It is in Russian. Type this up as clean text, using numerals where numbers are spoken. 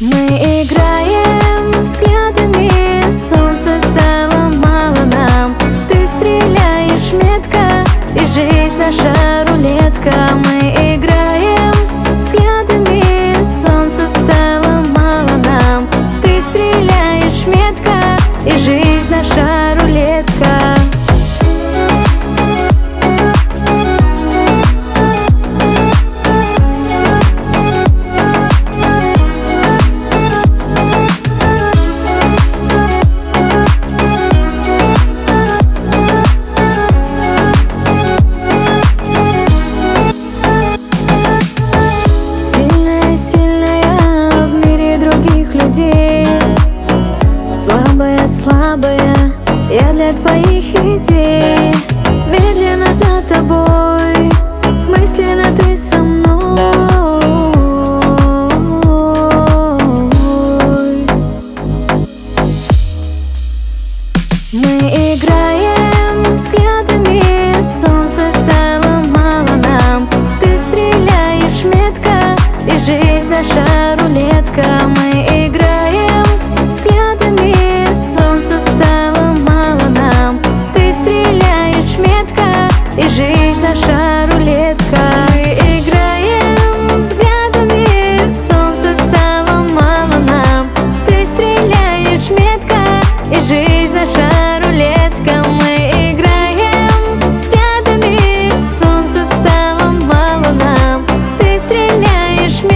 Мы играем взглядами, солнце стало мало нам. Ты стреляешь метко, и жизнь наша рулетка. Мы играем взглядами, солнце стало мало нам. Ты стреляешь метко, и жизнь наша рулетка. Слабая, слабая, я для твоих идей. Медленно за тобой, мысленно ты со мной. Мы играем взглядами, солнце стало мало нам. Ты стреляешь метко, и жизнь наша рулетка. Мы играем взглядами, солнце стало мало нам. Ты стреляешь метко, и жизнь наша рулетка. Мы играем взглядами, солнце стало мало нам. Ты стреляешь метко, и жизнь наша рулетка. Мы играем взглядами, солнце стало мало нам. Ты стреляешь метко,